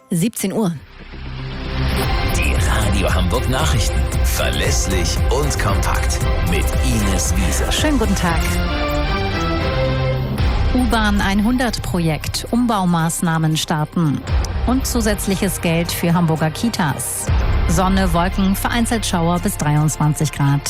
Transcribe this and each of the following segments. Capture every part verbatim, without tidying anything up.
siebzehn Uhr. Die Radio Hamburg Nachrichten. Verlässlich und kompakt. Mit Ines Wiese. Schönen guten Tag. U-Bahn hundert Projekt. Umbaumaßnahmen starten. Und zusätzliches Geld für Hamburger Kitas. Sonne, Wolken, vereinzelt Schauer bis dreiundzwanzig Grad.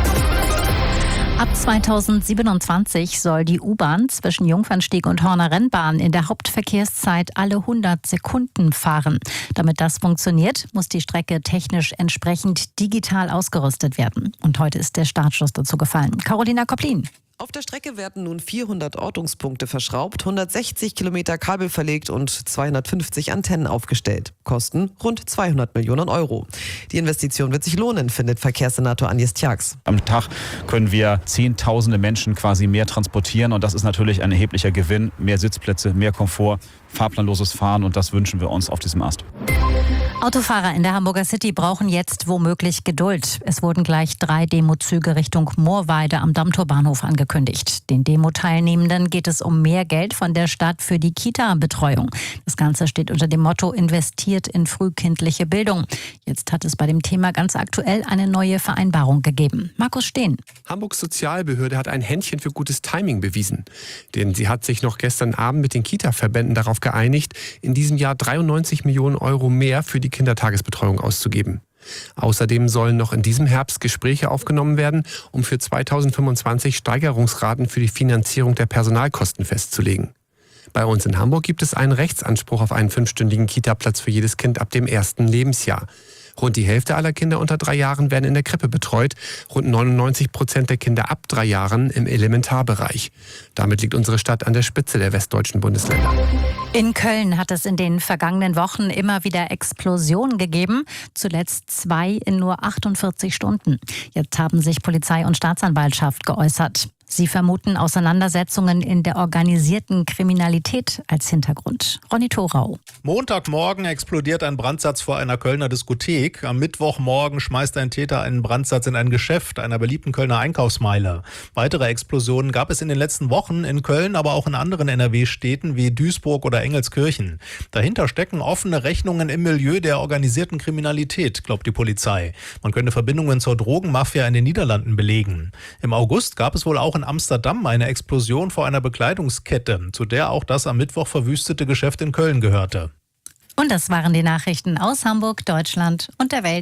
Ab zweitausendsiebenundzwanzig soll die U-Bahn zwischen Jungfernstieg und Horner Rennbahn in der Hauptverkehrszeit alle hundert Sekunden fahren. Damit das funktioniert, muss die Strecke technisch entsprechend digital ausgerüstet werden. Und heute ist der Startschuss dazu gefallen. Carolina Koplin. Auf der Strecke werden nun vierhundert Ortungspunkte verschraubt, hundertsechzig Kilometer Kabel verlegt und zweihundertfünfzig Antennen aufgestellt. Kosten rund zweihundert Millionen Euro. Die Investition wird sich lohnen, findet Verkehrssenator Agnes Tjax. Am Tag können wir Zehntausende Menschen quasi mehr transportieren und das ist natürlich ein erheblicher Gewinn. Mehr Sitzplätze, mehr Komfort, fahrplanloses Fahren und das wünschen wir uns auf diesem Ast. Autofahrer in der Hamburger City brauchen jetzt womöglich Geduld. Es wurden gleich drei Demozüge Richtung Moorweide am Dammtorbahnhof angekündigt. Den Demo-Teilnehmenden geht es um mehr Geld von der Stadt für die Kita-Betreuung. Das Ganze steht unter dem Motto investiert in frühkindliche Bildung. Jetzt hat es bei dem Thema ganz aktuell eine neue Vereinbarung gegeben. Markus Steen. Hamburgs Sozialbehörde hat ein Händchen für gutes Timing bewiesen. Denn sie hat sich noch gestern Abend mit den Kita-Verbänden darauf geeinigt, in diesem Jahr dreiundneunzig Millionen Euro mehr für die Kindertagesbetreuung auszugeben. Außerdem sollen noch in diesem Herbst Gespräche aufgenommen werden, um für zweitausendfünfundzwanzig Steigerungsraten für die Finanzierung der Personalkosten festzulegen. Bei uns in Hamburg gibt es einen Rechtsanspruch auf einen fünfstündigen Kita-Platz für jedes Kind ab dem ersten Lebensjahr. Rund die Hälfte aller Kinder unter drei Jahren werden in der Krippe betreut, rund neunundneunzig Prozent der Kinder ab drei Jahren im Elementarbereich. Damit liegt unsere Stadt an der Spitze der westdeutschen Bundesländer. In Köln hat es in den vergangenen Wochen immer wieder Explosionen gegeben, zuletzt zwei in nur achtundvierzig Stunden. Jetzt haben sich Polizei und Staatsanwaltschaft geäußert. Sie vermuten Auseinandersetzungen in der organisierten Kriminalität als Hintergrund. Ronny Thorau. Montagmorgen explodiert ein Brandsatz vor einer Kölner Diskothek. Am Mittwochmorgen schmeißt ein Täter einen Brandsatz in ein Geschäft einer beliebten Kölner Einkaufsmeile. Weitere Explosionen gab es in den letzten Wochen in Köln, aber auch in anderen N R W-Städten wie Duisburg oder Engelskirchen. Dahinter stecken offene Rechnungen im Milieu der organisierten Kriminalität, glaubt die Polizei. Man könnte Verbindungen zur Drogenmafia in den Niederlanden belegen. Im August gab es wohl auch in Amsterdam eine Explosion vor einer Bekleidungskette, zu der auch das am Mittwoch verwüstete Geschäft in Köln gehörte. Und das waren die Nachrichten aus Hamburg, Deutschland und der Welt.